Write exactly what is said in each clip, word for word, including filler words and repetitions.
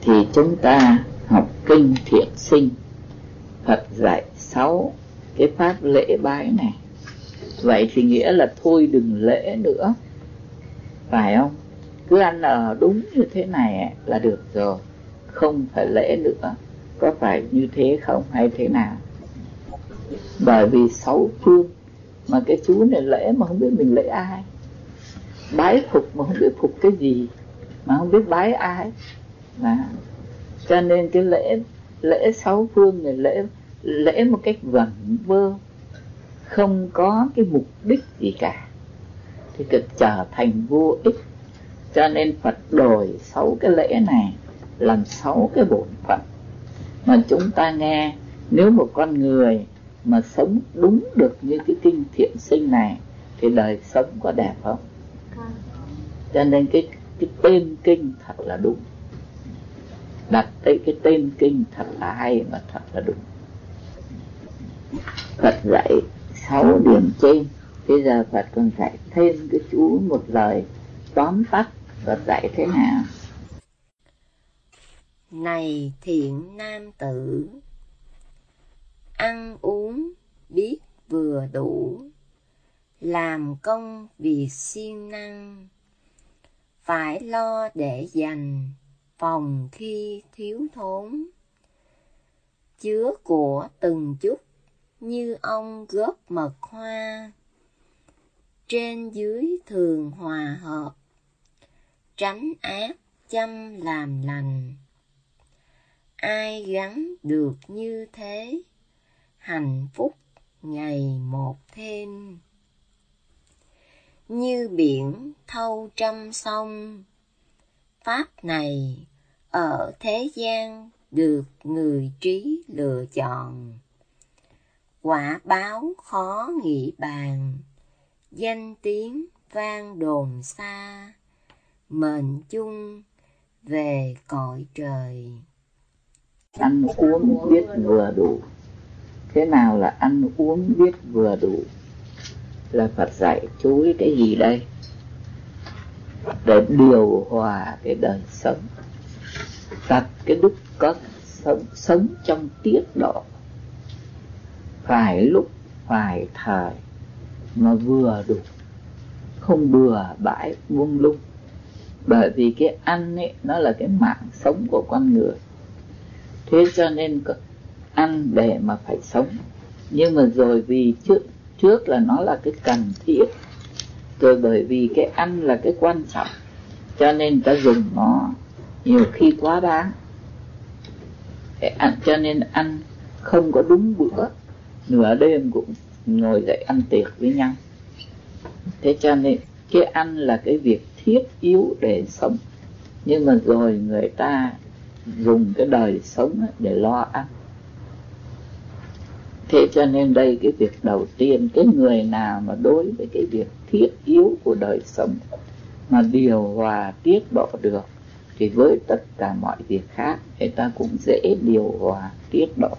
thì chúng ta học kinh Thiện Sinh. Phật dạy sáu cái pháp lễ bái này. Vậy thì nghĩa là thôi đừng lễ nữa, phải không? Cứ ăn ở đúng như thế này là được rồi, không phải lễ nữa. Có phải như thế không hay thế nào? Bởi vì sáu phương mà cái chú này lễ mà không biết mình lễ ai, bái phục mà không biết phục cái gì, mà không biết bái ai. Mà cho nên cái lễ lễ sáu phương này lễ lễ một cách vẩn vơ, không có cái mục đích gì cả, thì cực trở thành vô ích. Cho nên Phật đổi sáu cái lễ này làm sáu cái bổn phận mà chúng ta nghe. Nếu một con người mà sống đúng được như cái kinh Thiện Sinh này thì đời sống có đẹp không? Cho nên cái, cái tên kinh thật là đúng, đặt tới cái tên kinh thật là hay và thật là đúng. Phật dạy sáu điểm trên, bây giờ Phật còn dạy thêm cái chú một lời tóm tắt. Phật dạy thế nào? Này thiện nam tử, ăn uống biết vừa đủ, làm công việc siêng năng, phải lo để dành phòng khi thiếu thốn. Chứa của từng chút như ông góp mật hoa, trên dưới thường hòa hợp, tránh ác chăm làm lành. Ai gắn được như thế, hạnh phúc ngày một thêm. Như biển thâu trăm sông, pháp này ở thế gian được người trí lựa chọn. Quả báo khó nghĩ bàn, danh tiếng vang đồn xa, mệnh chung về cõi trời. Ăn uống biết vừa đủ. Thế nào là ăn uống biết vừa đủ? Là Phật dạy chú ý cái gì đây? Để điều hòa cái đời sống, đặt cái đức có sống, sống trong tiết độ, phải lúc phải thời mà vừa đủ, không bừa bãi buông lung. Bởi vì cái ăn ấy nó là cái mạng sống của con người. Thế cho nên ăn để mà phải sống. Nhưng mà rồi vì trước trước là nó là cái cần thiết, rồi bởi vì cái ăn là cái quan trọng, cho nên ta dùng nó nhiều khi quá đáng. Cái ăn, cho nên ăn không có đúng bữa, nửa đêm cũng ngồi dậy ăn tiệc với nhau. Thế cho nên cái ăn là cái việc thiết yếu để sống. Nhưng mà rồi người ta dùng cái đời sống để lo ăn. Thế cho nên đây cái việc đầu tiên, cái người nào mà đối với cái việc thiết yếu của đời sống mà điều hòa tiết độ được, thì với tất cả mọi việc khác người ta cũng dễ điều hòa tiết độ.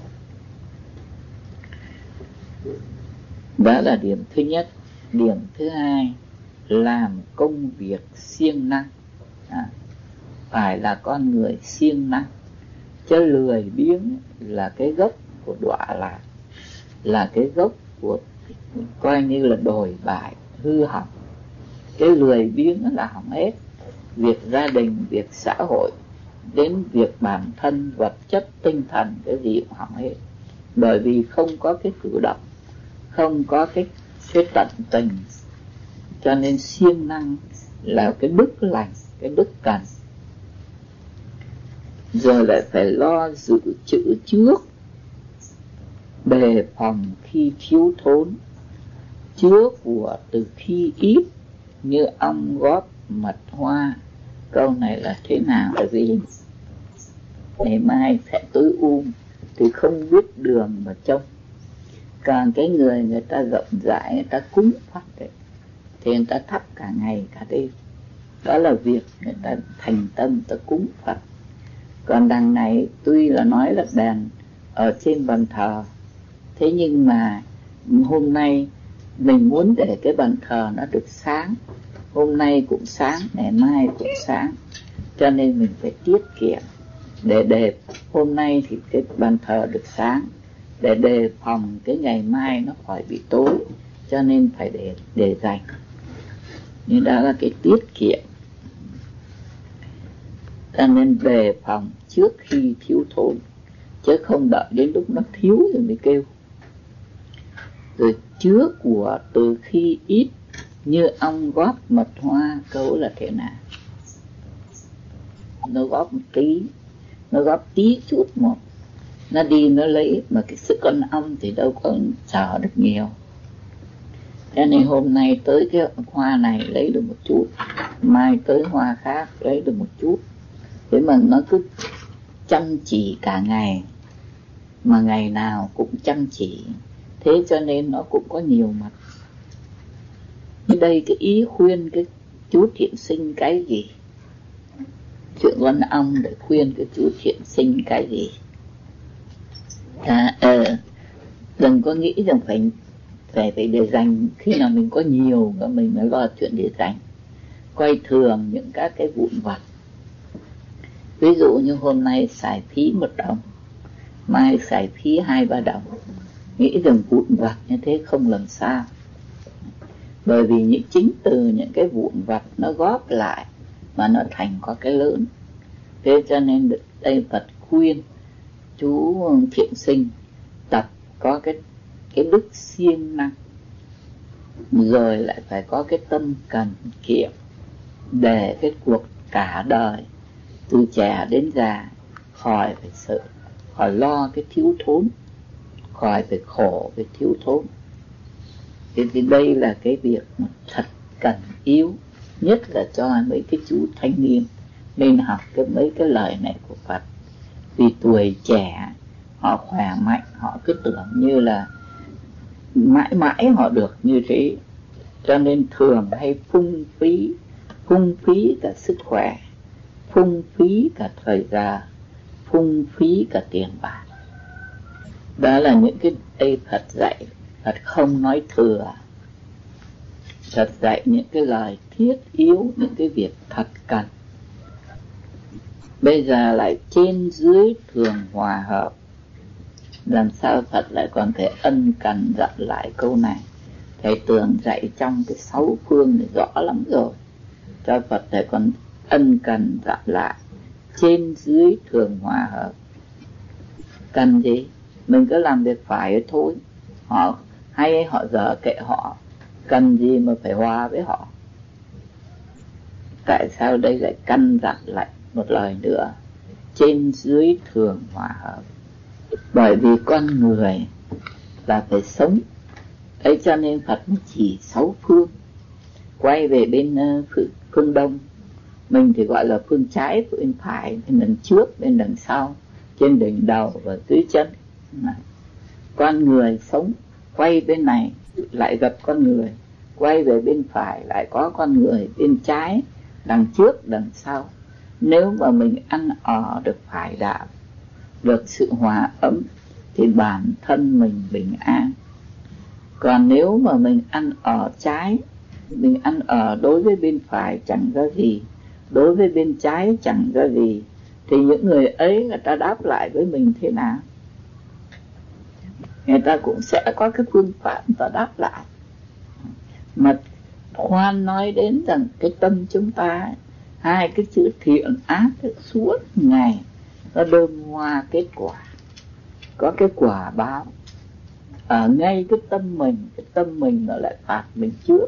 Đó là điểm thứ nhất. Điểm thứ hai, làm công việc siêng năng. à, Phải là con người siêng năng, chứ lười biếng là cái gốc của đọa lạc, là cái gốc của coi như là đồi bại, hư hỏng. Cái lười biếng là hỏng hết. Việc gia đình, việc xã hội, đến việc bản thân, vật chất, tinh thần, cái gì cũng hỏng hết. Bởi vì không có cái cử động, không có cái, cái tận tình. Cho nên siêng năng là cái đức lành, cái đức cần. Rồi lại phải lo dự trữ trước, đề phòng khi thiếu thốn, chứa của từ khi ít, như ong góp mật hoa. Câu này là thế nào? Là gì? Ngày mai sẽ tối um thì không biết đường mà trông. Còn cái người người ta rộng rãi, người ta cúng Phật đấy, thì người ta thắp cả ngày cả đêm. Đó là việc người ta thành tâm ta cúng Phật. Còn đằng này tuy là nói là đèn ở trên bàn thờ, thế nhưng mà hôm nay mình muốn để cái bàn thờ nó được sáng, hôm nay cũng sáng, ngày mai cũng sáng, cho nên mình phải tiết kiệm. để đề hôm nay thì cái bàn thờ được sáng, để đề phòng cái ngày mai nó khỏi bị tối, cho nên phải để để dành. Nhưng đó là cái tiết kiệm, cho nên đề phòng trước khi thiếu thốn, chứ không đợi đến lúc nó thiếu rồi mới kêu. Rồi chứa của từ khi ít, như ong góp mật hoa, câu là thế nào? Nó góp một tí, nó góp tí chút một, nó đi nó lấy, mà cái sự con ong thì đâu có chờ được nhiều. Cho nên hôm nay tới cái hoa này lấy được một chút, mai tới hoa khác lấy được một chút. Thế mà nó cứ chăm chỉ cả ngày, mà ngày nào cũng chăm chỉ, thế cho nên nó cũng có nhiều mặt. Như đây cái ý khuyên cái chú thiện sinh cái gì? Chuyện con ong để khuyên cái chú thiện sinh cái gì? À, ờ, đừng có nghĩ rằng phải phải phải để dành, khi nào mình có nhiều và mình mới lo chuyện để dành. Quay thường những các cái vụn vặt. Ví dụ như hôm nay xài phí một đồng, mai xài phí hai ba đồng, nghĩ rằng vụn vặt như thế không làm sao. Bởi vì những chính từ những cái vụn vặt nó góp lại mà nó thành có cái lớn. Thế cho nên đây Phật khuyên chú thiện sinh tập có cái cái đức siêng năng, rồi lại phải có cái tâm cần kiệm, để cái cuộc cả đời từ trẻ đến già khỏi phải sợ, khỏi lo cái thiếu thốn, khỏi phải khổ về thiếu thốn. Thế thì đây là cái việc mà thật cần yếu, nhất là cho mấy cái chú thanh niên nên học cái mấy cái lời này của Phật. Vì tuổi trẻ họ khỏe mạnh, họ cứ tưởng như là mãi mãi họ được như thế, cho nên thường hay phung phí, phung phí cả sức khỏe, phung phí cả thời gian, phung phí cả tiền bạc. Đó là những cái đây Phật dạy, Phật không nói thừa. Phật dạy những cái lời thiết yếu, những cái việc thật cần. Bây giờ lại trên dưới thường hòa hợp. Làm sao Phật lại còn phải ân cần dặn lại câu này? Thầy tưởng dạy trong cái sáu phương thì rõ lắm rồi. Cho Phật thầy còn ân cần dặn lại. Trên dưới thường hòa hợp. Cần gì? Mình cứ làm việc phải thôi. Họ hay họ dở kệ họ. Cần gì mà phải hòa với họ? Tại sao đây lại căn dặn lại một lời nữa? Trên dưới thường hòa hợp. Bởi vì con người là phải sống. Ấy cho nên Phật mới chỉ sáu phương. Quay về bên uh, phương, phương Đông, mình thì gọi là phương trái, phương phải, bên đằng trước, bên đằng sau, trên đỉnh đầu và dưới chân. Con người sống, quay bên này lại gặp con người, quay về bên phải lại có con người, bên trái, đằng trước, đằng sau. Nếu mà mình ăn ở được phải đạo, được sự hòa ấm, thì bản thân mình bình an. Còn nếu mà mình ăn ở trái, mình ăn ở đối với bên phải chẳng ra gì, đối với bên trái chẳng ra gì, thì những người ấy người ta đáp lại với mình thế nào? Người ta cũng sẽ có cái phương pháp người ta đáp lại. Mà khoan nói đến rằng cái tâm chúng ta, hai cái chữ thiện ác suốt ngày nó đơm hoa kết quả, có cái quả báo ở ngay cái tâm mình. Cái tâm mình nó lại phạt mình trước.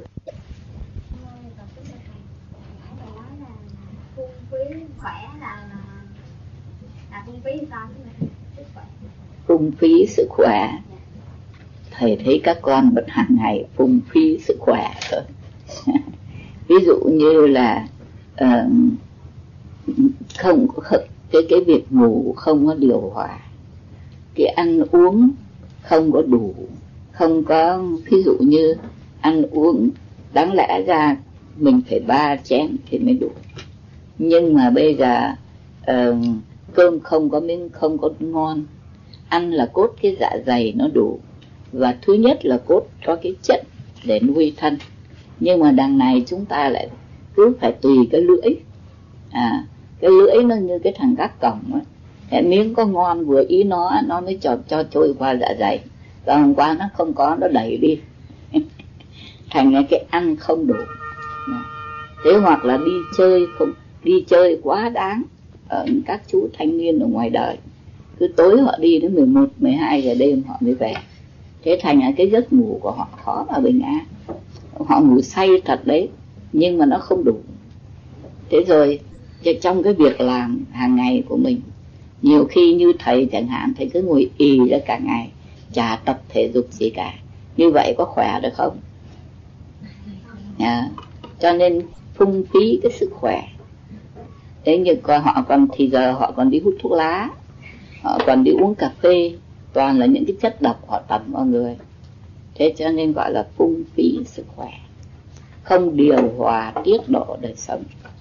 Phung phí sức khỏe. Thầy thấy các con vẫn hàng ngày phung phí sức khỏe thôi. Ví dụ như là uh, không cái cái việc ngủ không có điều hòa, cái ăn uống không có đủ, không có, ví dụ như ăn uống đáng lẽ ra mình phải ba chén thì mới đủ, nhưng mà bây giờ uh, cơm không có miếng không có ngon, ăn là cốt cái dạ dày nó đủ, và thứ nhất là cốt có cái chất để nuôi thân. Nhưng mà đằng này chúng ta lại cứ phải tùy cái lưỡi, à cái lưỡi nó như cái thằng gác cổng ấy, Cái miếng có ngon vừa ý nó, nó mới cho, cho trôi qua dạ dày. Và hôm qua nó không có, nó đẩy đi. Thành ra cái ăn không đủ. Thế hoặc là đi chơi không, đi chơi quá đáng. Ở các chú thanh niên ở ngoài đời, cứ tối họ đi đến mười một, mười hai giờ đêm họ mới về. Thế thành ra cái giấc ngủ của họ khó mà bình an. Họ ngủ say thật đấy, nhưng mà nó không đủ. Thế rồi trong cái việc làm hàng ngày của mình, nhiều khi như thầy chẳng hạn, thầy cứ ngồi ì ra cả ngày, chả tập thể dục gì cả. Như vậy có khỏe được không? À, cho nên phung phí cái sức khỏe. Thế nhưng họ còn thì giờ họ còn đi hút thuốc lá, họ còn đi uống cà phê, toàn là những cái chất độc họ tẩm vào người. Thế cho nên gọi là phung phí sức khỏe, không điều hòa tiết độ đời sống.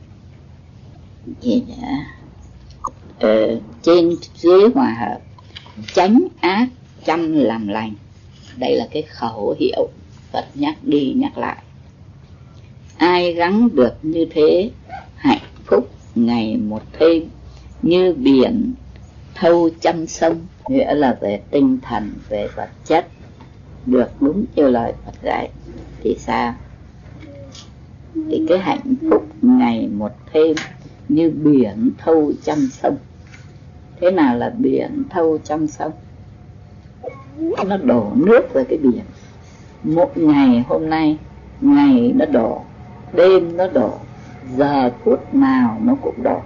Gì nữa? Ờ, trên dưới hòa hợp, tránh ác chăm làm lành. Đây là cái khẩu hiệu Phật nhắc đi nhắc lại. Ai gắng được như thế, hạnh phúc ngày một thêm, như biển thâu trăm sông. Nghĩa là về tinh thần, về vật chất, được đúng như lời Phật dạy thì sao? Thì cái hạnh phúc ngày một thêm, như biển thâu trăm sông. Thế nào là biển thâu trăm sông? Nó đổ nước về cái biển. Một ngày hôm nay, ngày nó đổ, đêm nó đổ, giờ phút nào nó cũng đổ.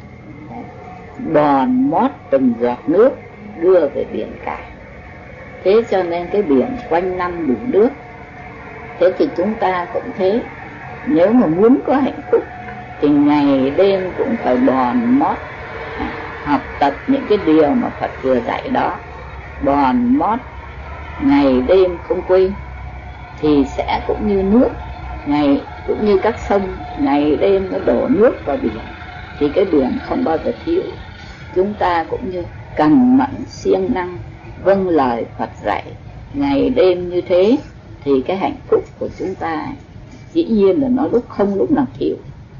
Bòn mót từng giọt nước đưa về biển cả. Thế cho nên cái biển quanh năm đủ nước. Thế thì chúng ta cũng thế. Nếu mà muốn có hạnh phúc thì ngày đêm cũng phải bòn mót, học tập những cái điều mà Phật vừa dạy đó, bòn mót ngày đêm không quên, thì sẽ cũng như nước, ngày cũng như các sông, ngày đêm nó đổ nước vào biển, thì cái biển không bao giờ thiếu. Chúng ta cũng như cần mẫn siêng năng vâng lời Phật dạy ngày đêm như thế, thì cái hạnh phúc của chúng ta dĩ nhiên là nó lúc không lúc nào thiếu.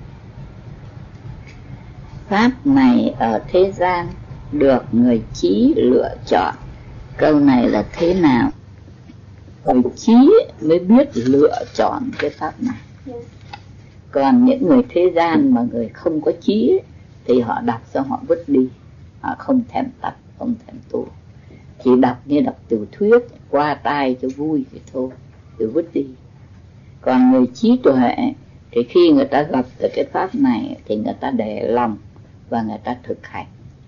Pháp này ở thế gian được người trí lựa chọn. Câu này là thế nào? Người trí mới biết lựa chọn cái pháp này. Còn những người thế gian mà người không có trí thì họ đọc xong họ vứt đi, họ không thèm tập, không thèm tu, chỉ đọc như đọc tiểu thuyết qua tai cho vui thì thôi, rồi vứt đi. Còn người trí tuệ thì khi người ta gặp được cái pháp này thì người ta để lòng và người ta thực hành.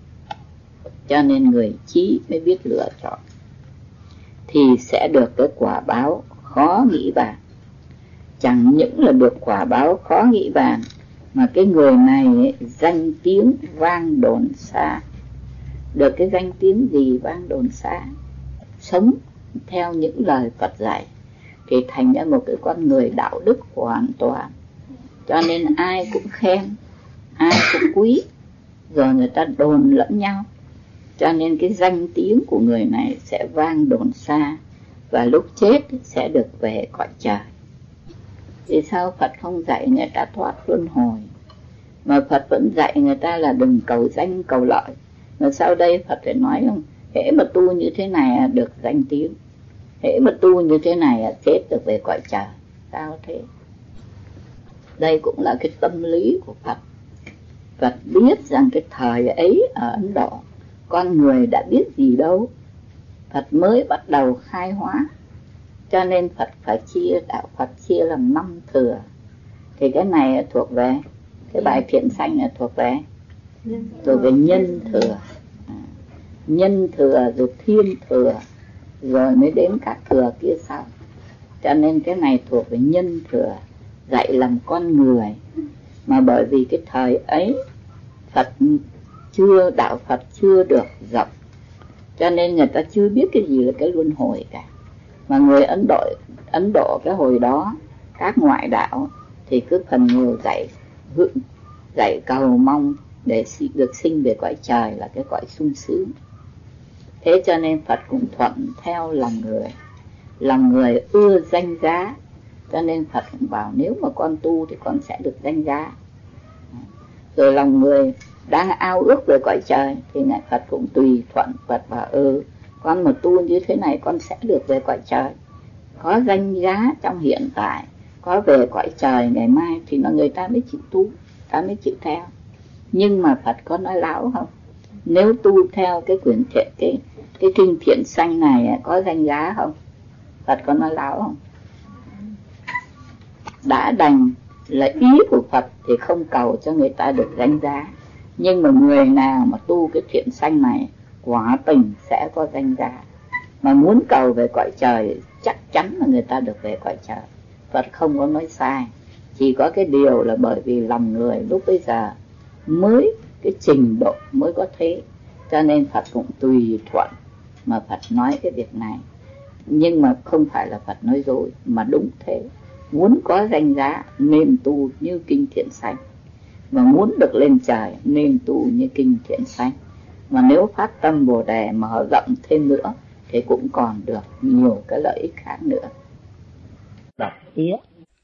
Cho nên người trí mới biết lựa chọn, thì sẽ được cái quả báo khó nghĩ bàn. Chẳng những là được quả báo khó nghĩ bàn, mà cái người này ấy, danh tiếng vang đồn xa. Được cái danh tiếng gì vang đồn xa? Sống theo những lời Phật dạy thì thành ra một cái con người đạo đức hoàn toàn. Cho nên ai cũng khen, ai cũng quý, rồi người ta đồn lẫn nhau. Cho nên cái danh tiếng của người này sẽ vang đồn xa, và lúc chết sẽ được về cõi trời. Vì sao Phật không dạy người ta thoát luân hồi, mà Phật vẫn dạy người ta là đừng cầu danh cầu lợi? Mà sau đây Phật phải nói không, hễ mà tu như thế này được danh tiếng, hễ mà tu như thế này chết được về cõi trời. Sao thế? Đây cũng là cái tâm lý của Phật. Phật biết rằng cái thời ấy ở Ấn Độ con người đã biết gì đâu, Phật mới bắt đầu khai hóa. Cho nên Phật phải chia, đạo Phật chia làm năm thừa. Thì cái này thuộc về, cái bài thiện sanh là thuộc về thuộc về nhân thừa, nhân thừa rồi thiên thừa, rồi mới đến các thừa kia sau. Cho nên cái này thuộc về nhân thừa, dạy làm con người. Mà bởi vì cái thời ấy Phật chưa, đạo Phật chưa được rộng, cho nên người ta chưa biết cái gì là cái luân hồi cả. Mà người Ấn Độ, Ấn Độ cái hồi đó, các ngoại đạo thì cứ phần nhiều dạy dạy cầu mong để được sinh về cõi trời, là cái cõi sung sướng. Thế cho nên Phật cũng thuận theo lòng người, lòng người ưa danh giá, cho nên Phật cũng bảo nếu mà con tu thì con sẽ được danh giá. Rồi lòng người đang ao ước về cõi trời thì Ngài Phật cũng tùy thuận. Phật bảo ừ, con mà tu như thế này con sẽ được về cõi trời, có danh giá trong hiện tại, có về cõi trời ngày mai thì nó người ta mới chịu tu, ta mới chịu theo. Nhưng mà Phật có nói láo không? Nếu tu theo cái quyển thiện cái cái kinh Thiện Sanh này có danh giá không? Phật có nói láo không? Đã đành là ý của Phật thì không cầu cho người ta được danh giá, nhưng mà người nào mà tu cái thiện sanh này quả tình sẽ có danh giá. Mà muốn cầu về cõi trời chắc chắn là người ta được về cõi trời. Phật không có nói sai, chỉ có cái điều là bởi vì lòng người lúc bây giờ mới cái trình độ mới có thế, cho nên Phật cũng tùy thuận mà Phật nói cái việc này. Nhưng mà không phải là Phật nói dối, mà đúng thế. Muốn có danh giá nên tu như kinh Thiện Sanh, mà muốn được lên trời nên tu như kinh Thiện Sanh. Mà nếu phát tâm Bồ Đề mở rộng thêm nữa thì cũng còn được nhiều cái lợi ích khác nữa. Đọc tiếp.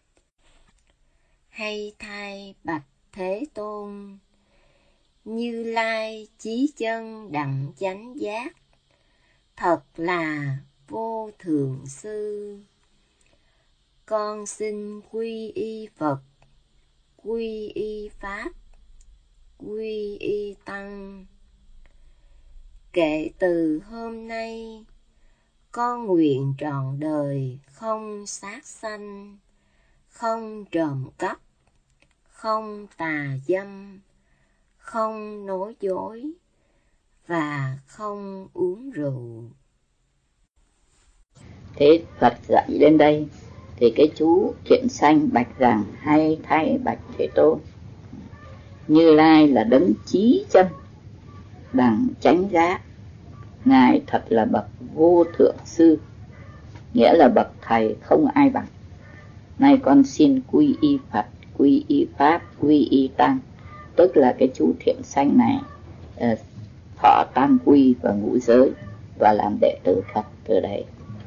Hay thay bạch Thế Tôn, Như Lai chí chân đặng chánh giác, thật là vô thượng sư. Con xin quy y Phật, quy y Pháp, quy y Tăng. Kể từ hôm nay, con nguyện trọn đời không sát sanh, không trộm cắp, không tà dâm, không nói dối và không uống rượu. Thế Phật dạy đến đây thì cái chú Thiện Sanh bạch rằng: hay thay bạch Thế Tôn, Như Lai là đấng chí chân đẳng chánh giác, Ngài thật là bậc vô thượng sư, nghĩa là bậc thầy không ai bằng. Nay con xin quy y Phật, quy y Pháp, quy y Tăng, tức là cái chú Thiện Sanh này uh, thọ tam quy và ngũ giới và làm đệ tử Phật từ đấy.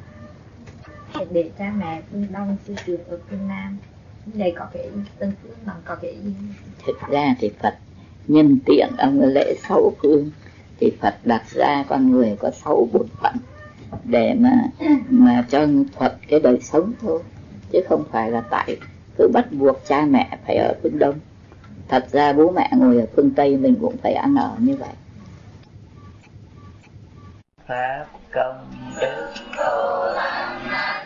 Để cha mẹ phương Đông sư trưởng ở phương Nam, đây có cái tân phương bằng có cái gì? Thực ra thì Phật nhân tiện ông lễ sáu phương thì Phật đặt ra con người có sáu bổn phận để mà mà cho thuận cái đời sống thôi, chứ không phải là tại cứ bắt buộc cha mẹ phải ở phương Đông. Thật ra bố mẹ ngồi ở phương Tây mình cũng phải ăn ở như vậy. Pháp công đức Phổ Lăng